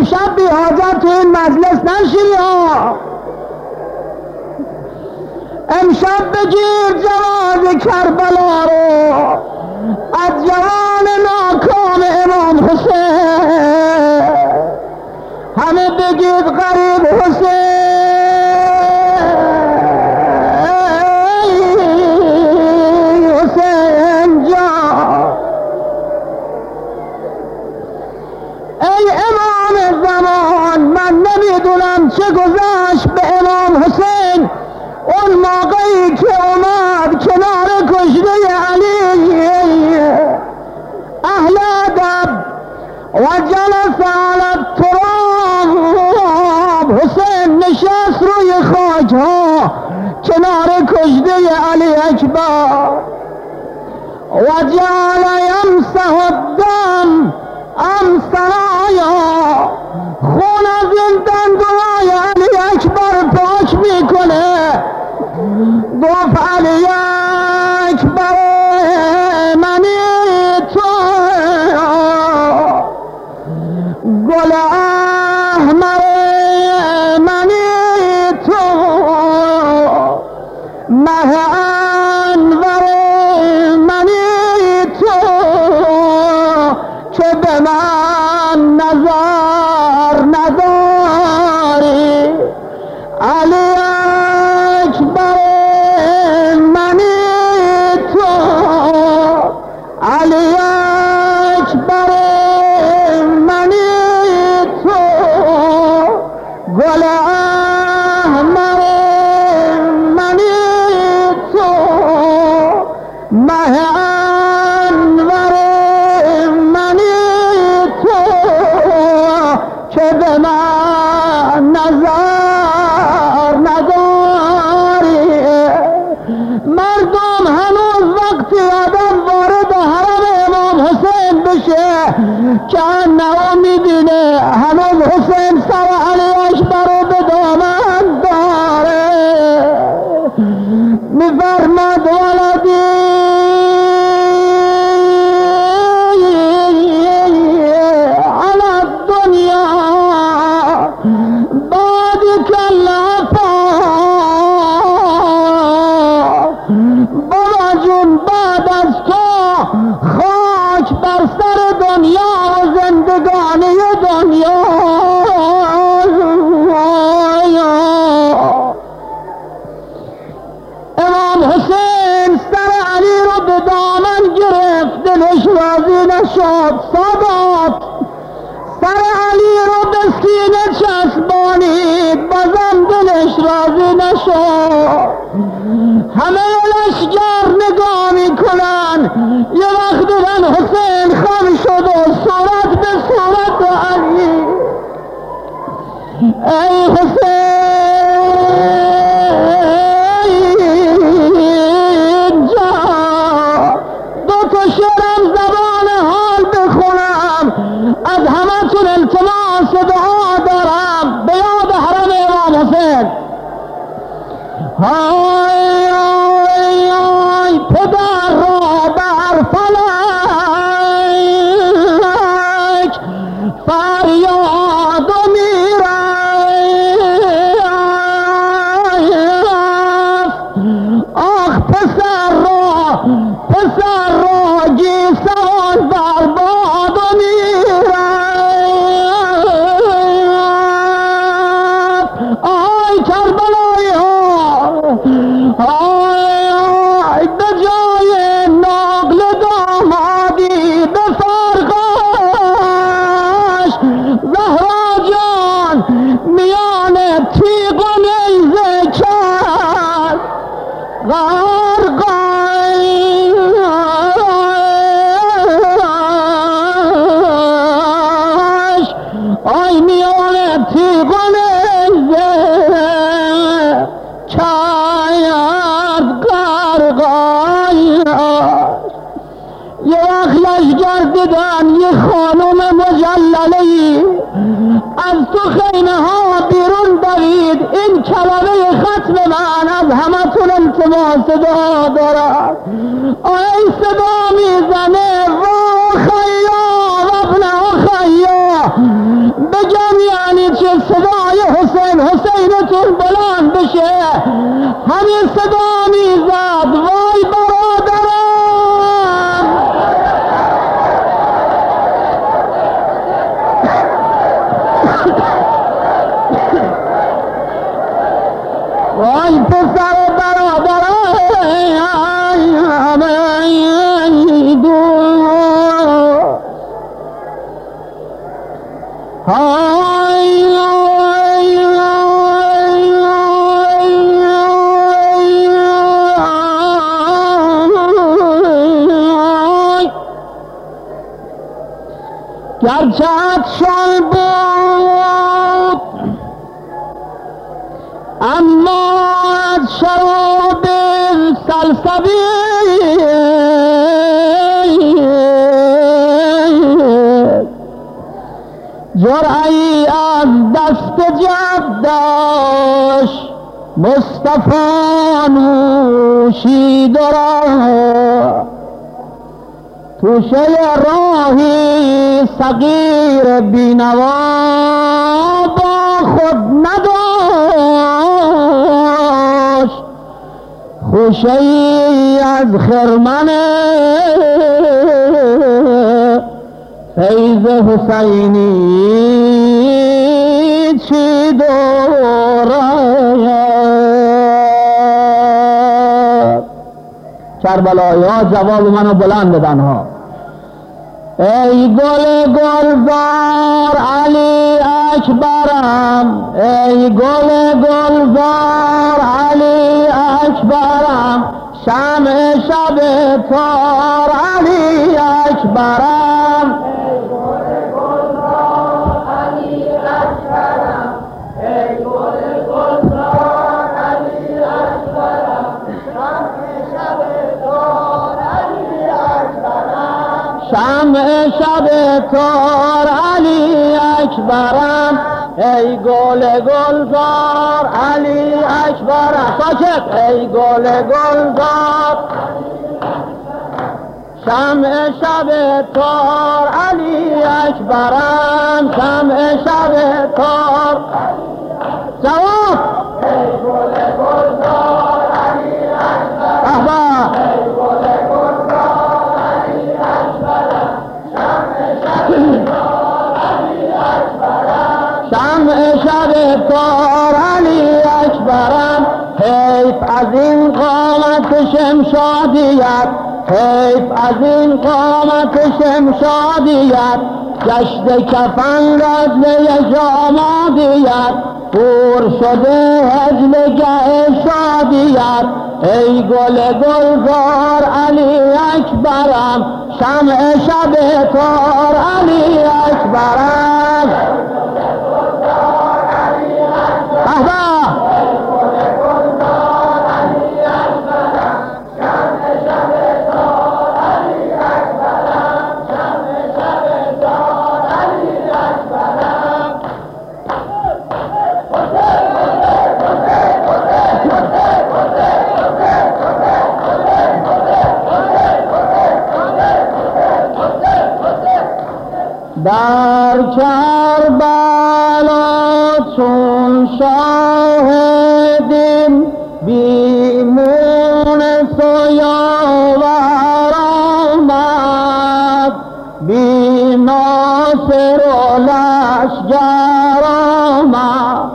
امشب بی حاجت تو این مجلس نشینی ها. امشب بگیر جواز کربلا رو از جوان ناکام امام حسین، همه بگید غریب حسین جان. ای امام زمان، من نمیدونم چه گذشت به امام حسین اون موقعی که اومد کنار کشته علی اهل ادب و جلس علی التراب. حسین نشست روی خاک ها کنار کشته علی اکبر و جعل یمسح الدم امسرایا، خون از این دندونای علی اکبر پاک میکنه. گفت علی اکبر منی تو گل احمر منی تو مه انور منی تو که به من نظر نداری. علی اکبر منی تو، علی اکبر منی تو گل احمر منی تو مه انور منی تو که به من نظر نداری. مردم هنوز وقتی آدم وارد حرم امام حسین بشه که انه میبینه هنوز حسین سر علی اکبر رو به دامن داره، میفرماد ولدی علی الدنیا بعد کلافا. بابا جون بعد از تو خاک بر سر دنیا و زندگانی دنیا. امام حسین سر علی رو به دامن گرفت، دلش راضی نشد. سادات سر علی رو به سینه چسبانید، بازم دلش راضی نشد. همه لشگر نگاه میکنن، یه وقت دیدن حسین خم شد و صورت به صورت علی. ای حسین جان، دو تا شعرم زبان حال بخونم، از همتون التماس دعا دارم به یاد حرم امام حسین. های های های پدر را بر فلک فریاد و میرفت. آخ پسر را گیسان بر باد و میرفت. آی کربلایی ها، آی به جای نقل دامادی به فرقاش زهرا جان میان تیغ و نیزه کرد غرقاش. آی میان تیغ و نیزه کرد غرقاش. یه وقت لشگر دیدن یه خانم مجلله‌ای از تو خیمه ها بیرون دوید. این کلمه ختم من از همتون التماس دعا دارم. آی صدا میزنه وا خیا و ابن خیا، بگم صدای حسین حسینتون بلند بشه. همین صدا میزد وای برادرم. وای پسر برادرم گرچه عطشان بود اما از شراب سلسبیل جرعی از دست جد داشت مصطفی نوشید را توشه راهی صغیر بینوا با خود نداشت خوشی از خرمن فیض حسینی چی دارد. کربلایی ها جواب منو بلند بدن ها. ای گل گلزار علی اکبرم، ای گل گلزار علی اکبرم، شمع شب تار علی اکبرم. ای گل گلزار علی اکبرم، ای گل گلزار علی اکبرم، شمع شب تار علی اکبرم. شمع شب تار علی اکبرم. ای گل گلزار علی اکبرم. ساکت. ای گل گلزار شمع شب تار علی اکبرم. شمع شب تار. جواب. ای گل گلزار علی اکبرم، ای گل گلزار علی اکبرم، شمع شب تار علی اکبرم. شمع شب تار علی اکبرم. حیف از این قامت شمشادیت، حیف از این قامت شمشادیت، گشت کفن رزل جامادیت، پور شده هجلگه شادیت. ای گل گلزار علی اکبرم، شمع شب تار علی اکبرم. در کربلا چون شاهدیم بیمون سویاور آمد، بی ناصر و لشگر آمد.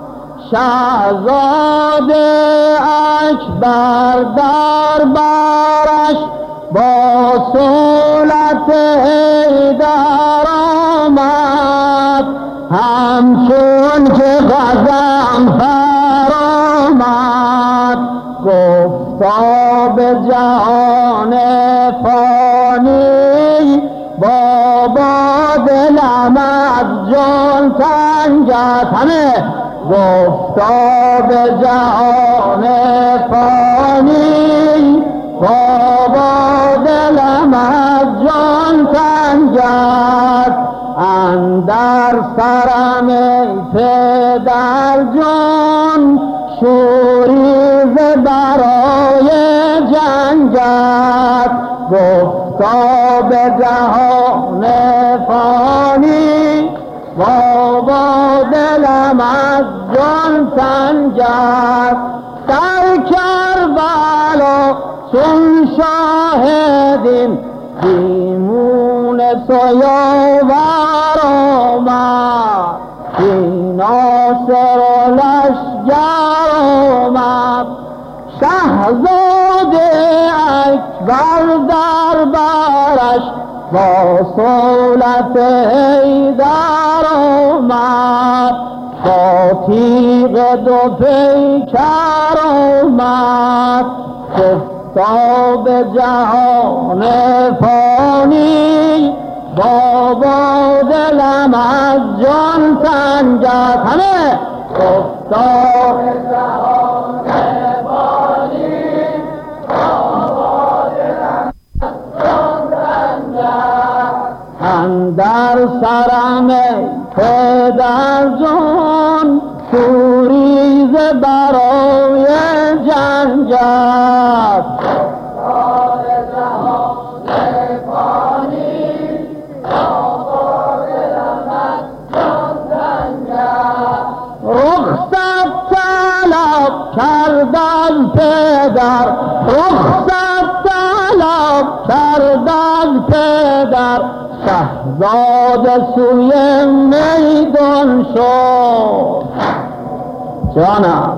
شهزاده اکبر در برش با صولت حیدر آمد، همچون که غضنفر آمد. گفتا به جهان فانی بابا دلم از جان تنگ است. همه گفتا به جهان فانی بابا دلم از جان تنگ است. اندر سرم ای پدر جان شوریز برای جنگ است. گفتا به جهان فانی بابا دلم از جان سنجد در کربلا چون شاهدیم بیمون سیاور آمد بی ناصر و لشگر آمد شهزاده اکبر در برش با صولت حیدر آمد با تیغ دو پیکر آمد گفتا به جهان فانی بابا دلم از جان سنجد همه گفتا به جهان فانی بابا دلم از جان سنجد اندر سرم پدر جان توریز برای جنگت رخصت طلب کرد از پدر رخصت طلب کرد از پدر شهزاده سوی میدان شد جانم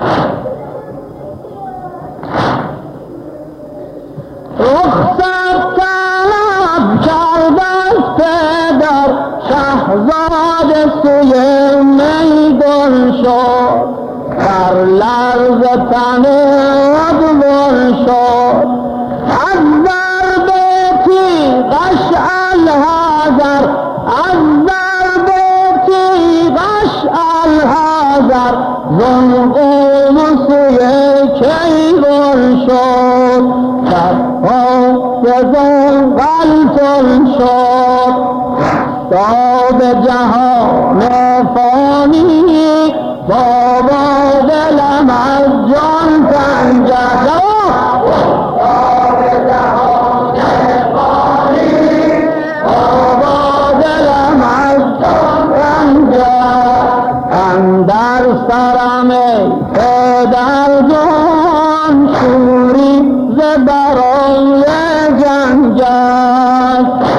رخصت طلب کرد از پدر شهزاده سوی میدان شد در لرز تن ادوان شد از ضرب تیغش الحذر از ضرب تیغش الحذر زنقوم سوی کیوان شد در پاک زنقلتان شد تا به جهان فانی بابا دلم از جان سنجد تا به جهان فانی بابا دلم از جان سنجد اندر سرم پدر جان شوری ز برای جنگت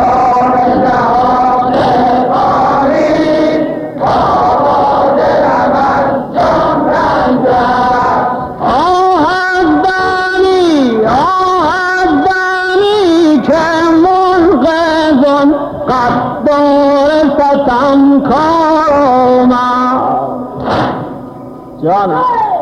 قدار ستم کار آمد جانم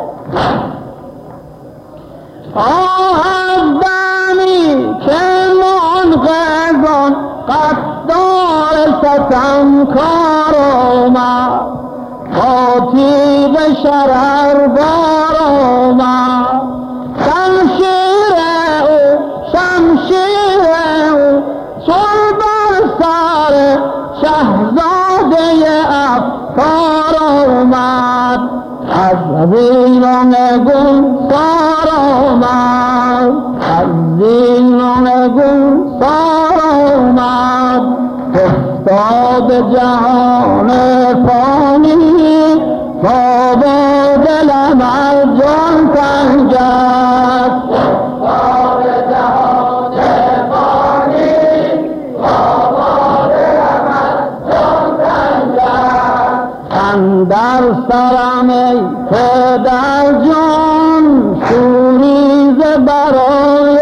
از دمی که منقذان قدار ستم کار آمد با تیغ شرر بار آمد شمشیر او شمشیر او چون بر سر شهزاده افکار آمد از زینان گلزار آمد از زینان گلزار آمد گفتا به جهان فانی بابا دلم از جان سنجد گفتا به جهان فانی بابا دلم از جان سنجد اندر سرم ای پدر جان شوری ز برای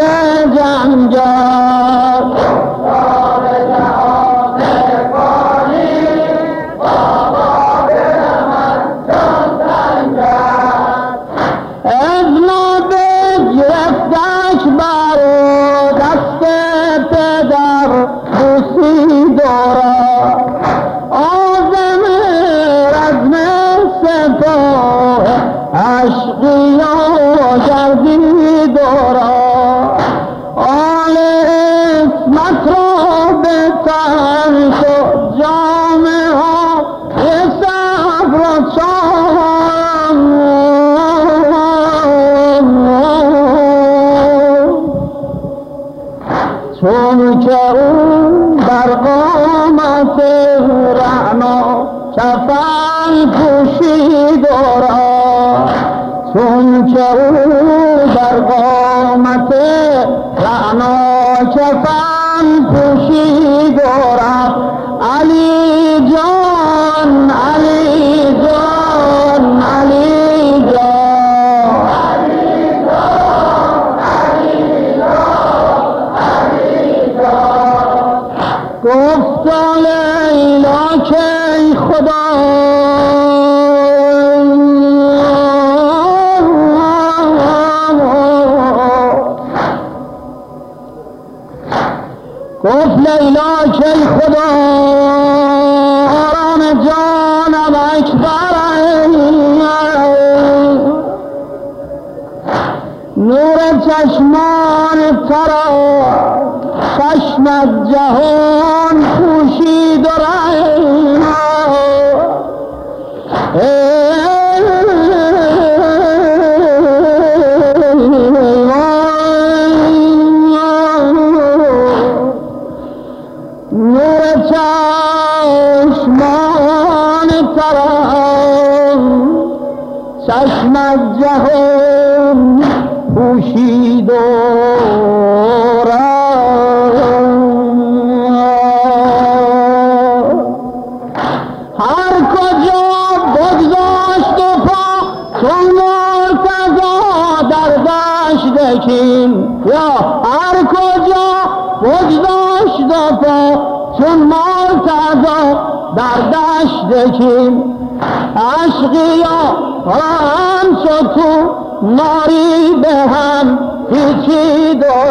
جنگت عشقی و گردی دورا آل رعنا کفن پوشید را چون که او در قامت رعنا کفن پوشید را علی جان علی جان علی جان علی جان علی جان علی جان گفت لیلا که ای خدا گفت لیلا که ای خدا آرام جانم اکبر نور چشمان ترا چشمت جهان پوشید و نور چشمان ترا چشمت جهان پوشید و هر کجا بگذاشت و پا چون مرتضی در دشت کین یا هر کجا بگذاشت و پا چون مرتضی در دشت کین عشقیا هم شد تو ناری به هم پیچید و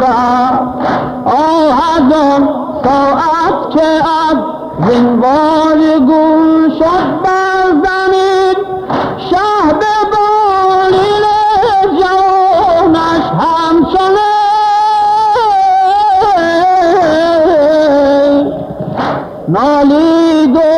از آن ساعت که از زنوار گل شد بر زمین شهد بالین جوانش همچنه نالید و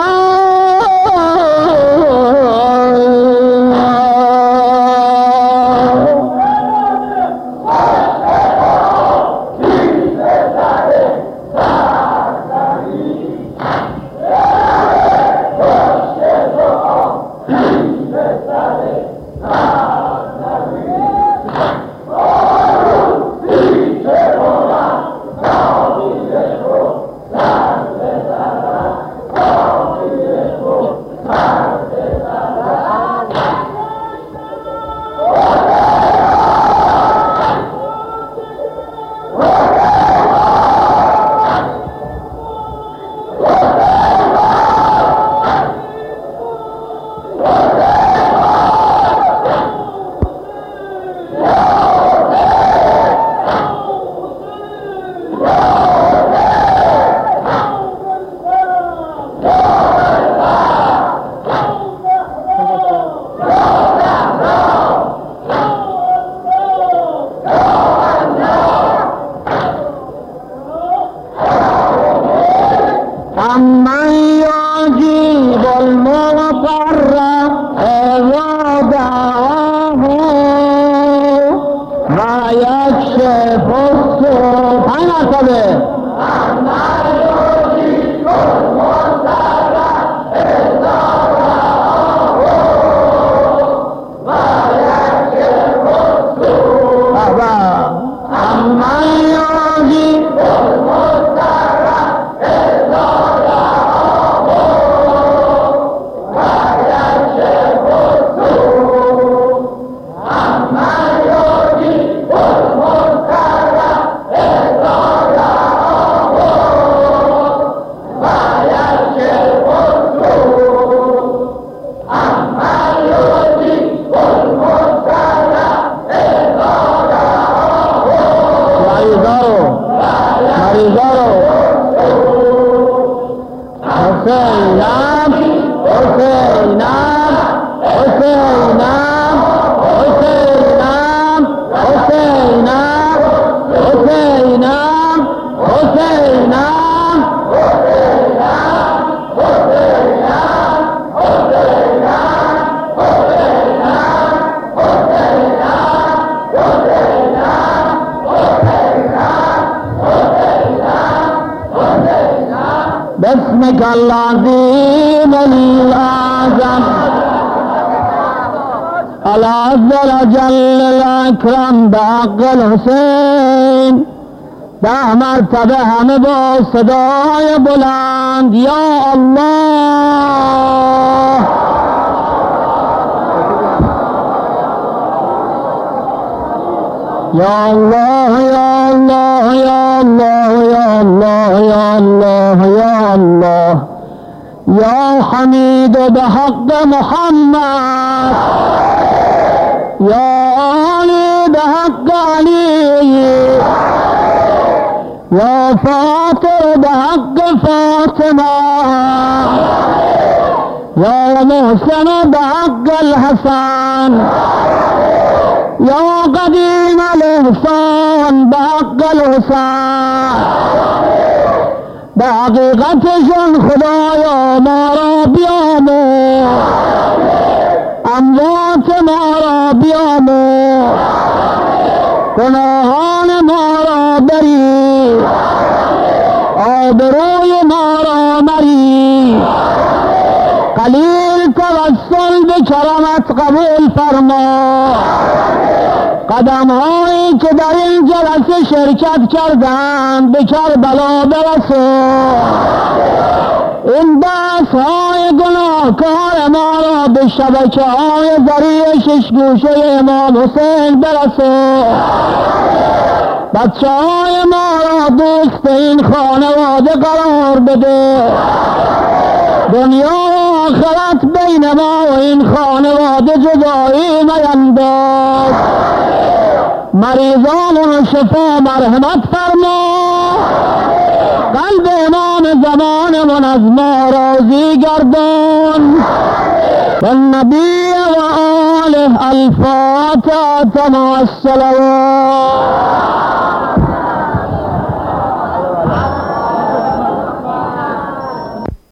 من يجيب المضطر إذا دعاه ويكشف السوء باسمك اسمك العظيم الأعظم العز الجل الأكرم بحق الحسین ده مرتبه همه با صدای بلند یا الله یا الله یا الله یا الله یا الله یا الله یا الله یا حمید بحق محمد یا علی بحق علی یا فاطر بحق فاطمه یا محسن بحق الحسن یا قدیم الاحسان بحق الحسین به حقیقتشون خدایا ما را بیامرز اموات ما را بیامرز گناهان ما را بری آبروی ما را مری قلیل توسل به کرمت قبول فرما قدم هایی که در این جلسه شرکت کردند به کربلا برسون این دست های گناهکار ما را به شبکه های ذریع شش گوشه امام حسین برسون بچه های ما را دوست این خانواده قرار بده دنیا و آخرت بین ما و این خانواده جدایی مینداز مریضان شفا مرحمت فرما قلب امام زمانمون از ما راضی گردان والنبی و آله الفاتحة مع الصلوات